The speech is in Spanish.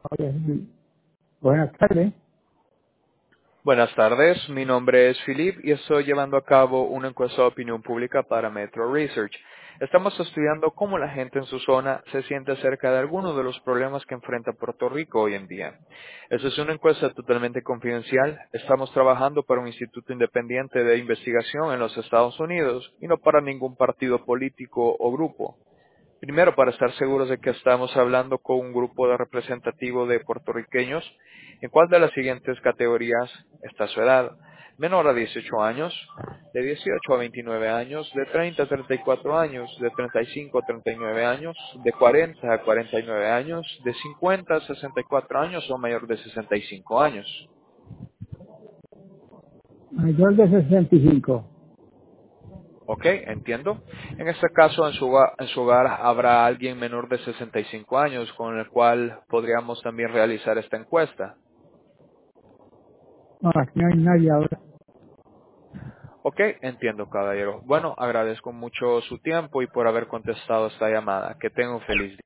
Oye, buenas tardes. Buenas tardes, mi nombre es Philip y estoy llevando a cabo una encuesta de opinión pública para Metro Research. Estamos estudiando cómo la gente en su zona se siente acerca de algunos de los problemas que enfrenta Puerto Rico hoy en día. Esta es una encuesta totalmente confidencial. Estamos trabajando para un instituto independiente de investigación en los Estados Unidos y no para ningún partido político o grupo. Primero, para estar seguros de que estamos hablando con un grupo de representativo de puertorriqueños, ¿en cuál de las siguientes categorías está su edad? Menor a 18 años, de 18 a 29 años, de 30 a 34 años, de 35 a 39 años, de 40 a 49 años, de 50 a 64 años o mayor de 65 años. Mayor de 65. ¿Ok? Entiendo. En este caso, en su hogar habrá alguien menor de 65 años con el cual podríamos también realizar esta encuesta. No, aquí no hay nadie ahora. Ok, entiendo, caballero. Bueno, agradezco mucho su tiempo y por haber contestado esta llamada. Que tenga un feliz día.